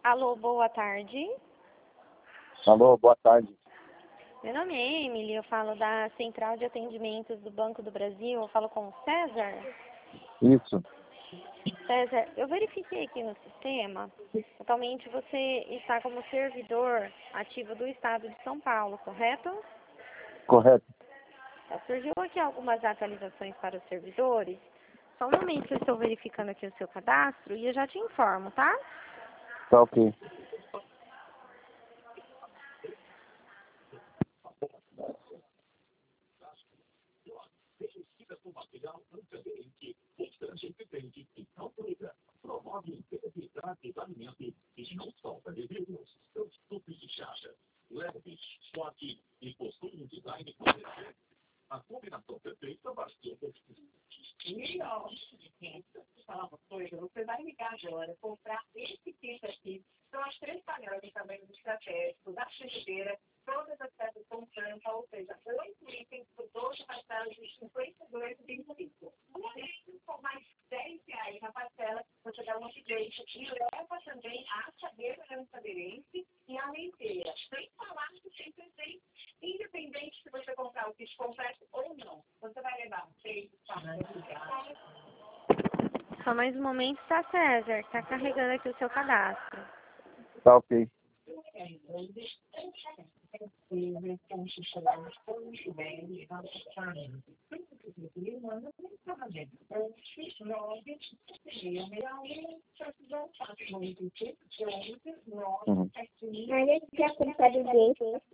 Alô, boa tarde. Alô, boa tarde. Meu nome é Emily, eu falo da Central de Atendimentos do Banco do Brasil, eu falo com o César. Isso, César, eu verifiquei aqui no sistema, atualmente você está como servidor ativo do Estado de São Paulo, correto? correto. Surgiu aqui algumas atualizações para os servidores. Só um momento que eu estou verificando aqui o seu cadastro e eu já te informo, tá? Tá ok. Você vai ligar agora, comprar esse kit aqui. São as 3 panelas de tamanho estratégico, da frigideira, todas as peças com tampa, ou seja, 8 itens por 12 parcelas de R$52,25. Com mais R$10 na parcela, você dá um update e leva também a assadeira lançadeirense e a leiteira. Sem falar que tem presente, independente se você comprar o kit completo ou não. Você vai levar 3 panelas. Só mais um momento, tá, César? Tá carregando aqui o seu cadastro. Tá ok. Uhum. Mas ele quer comprar de